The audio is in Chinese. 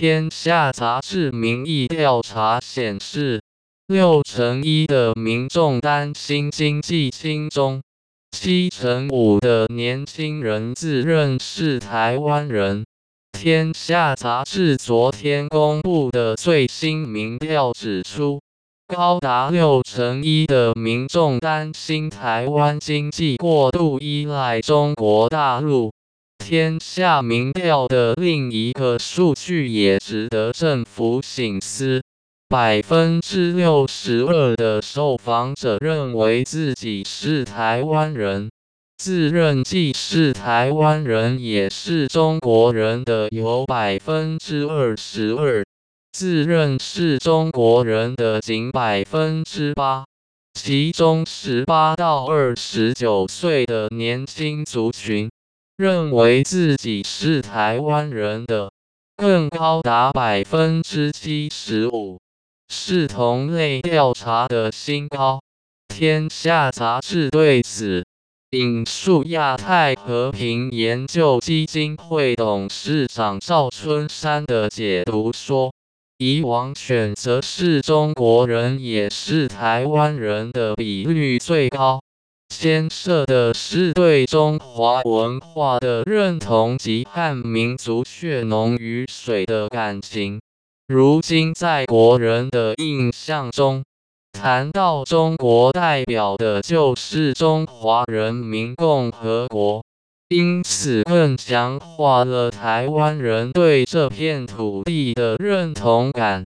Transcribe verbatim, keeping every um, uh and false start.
天下杂志民意调查显示，六成一的民众担心经济轻中，七成五的年轻人自认是台湾人。天下杂志昨天公布的最新民调指出，高达六成一的民众担心台湾经济过度依赖中国大陆。天下民调的另一个数据也值得政府省思，百分之六十二的受访者认为自己是台湾人，自认既是台湾人也是中国人的有百分之二十二，自认是中国人的仅百分之八。其中十八到二十九岁的年轻族群认为自己是台湾人的，更高达百分之七十五，是同类调查的新高。天下杂志对此引述亚太和平研究基金会董事长赵春山的解读说，以往选择是中国人也是台湾人的比率最高，牵涉的是对中华文化的认同及和民族血浓于水的感情。如今在国人的印象中，谈到中国代表的就是中华人民共和国，因此更强化了台湾人对这片土地的认同感。